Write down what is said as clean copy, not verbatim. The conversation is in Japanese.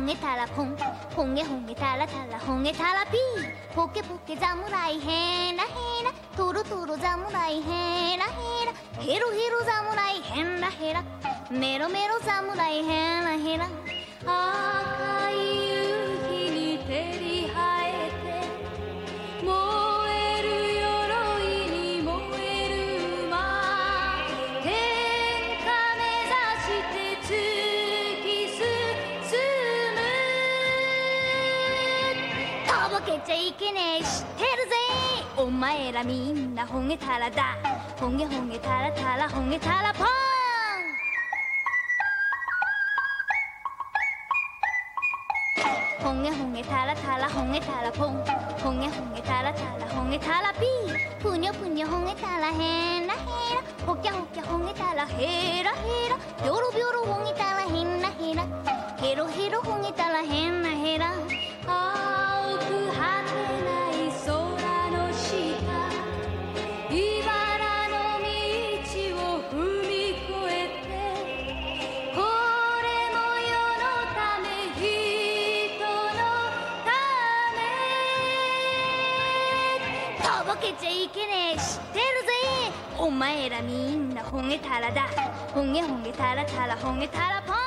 げたらポンほげほげたらたらほげたらピーポケポケ侍ヘラヘラトロトロ侍ヘラヘラヘロヘロ侍ヘラヘラメロメロ侍ヘラヘラ赤い夕日に照り生えて燃える鎧に燃える馬天下目指して突き進むとぼけちゃいけねえ知ってるぜお前らみんなほげたらだほげほげたらたらほげたらポンほげほげたらたらほげたらポンほげほげたらたらほげたらピーぷにょぷにょほげたらヘラヘラほきゃほきゃほげたらヘラヘラビョロビョロほげたらヘラヘラヘロヘロほげたらヘラヘラ青く果てない空の下茨の道を踏み越えてこれも世のため人のためとぼけちゃいけねえ知ってるぜお前らみんなほげたらだほげほげたらたらほげたらポン